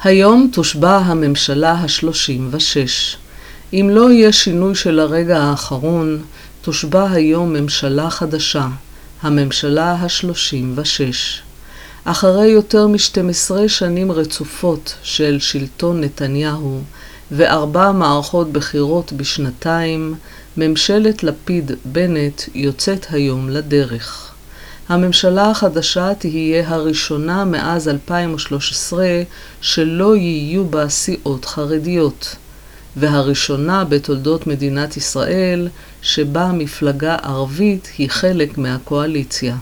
היום תושבע הממשלה ה-36. אם לא יהיה שינוי של הרגע האחרון, תושבע היום ממשלה חדשה, הממשלה ה-36. אחרי יותר מ-12 שנים רצופות של שלטון נתניהו ו4 מערכות בחירות בשנתיים, ממשלת לפיד-בנט יוצאת היום לדרך. הממשלה החדשה תהיה הראשונה מאז 2013 שלא יהיו בה סיעות חרדיות, והראשונה בתולדות מדינת ישראל שבה מפלגה ערבית היא חלק מהקואליציה.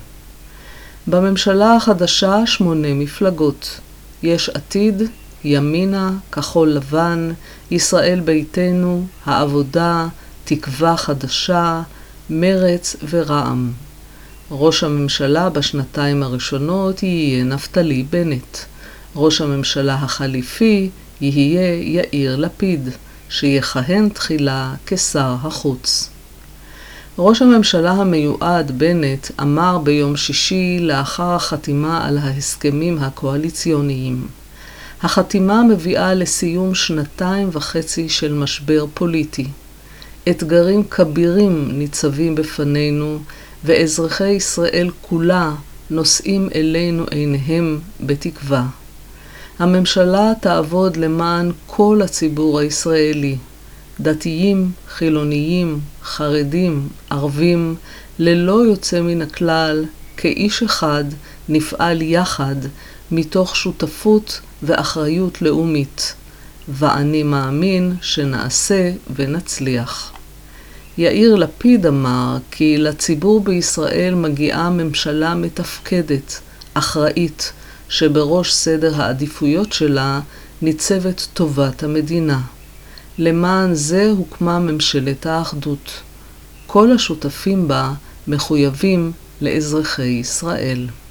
בממשלה החדשה 8 מפלגות. יש עתיד, ימינה, כחול לבן, ישראל ביתנו, העבודה, תקווה חדשה, מרץ ורע"מ. ראש הממשלה בשנתיים הראשונות יהיה נפתלי בנט. ראש הממשלה החליפי יהיה יאיר לפיד, שיכהן תחילה כשר החוץ. ראש הממשלה המיועד בנט אמר ביום שישי לאחר החתימה על ההסכמים הקואליציוניים: החתימה מביאה לסיום 2.5 של משבר פוליטי. אתגרים כבירים ניצבים בפנינו, ואזרחי ישראל כולה נושאים אלינו עיניהם בתקווה. הממשלה תעבוד למען כל הציבור הישראלי, דתיים, חילוניים, חרדים, ערבים, ללא יוצא מן הכלל, כאיש אחד נפעל יחד מתוך שותפות ואחריות לאומית, ואני מאמין שנעשה ונצליח. יאיר לפיד אמר כי לציבור בישראל מגיעה ממשלה מתפקדת, אחראית, שבראש סדר העדיפויות שלה ניצבת טובת המדינה. למען זה הוקמה ממשלת האחדות. כל השותפים בה מחויבים לאזרחי ישראל.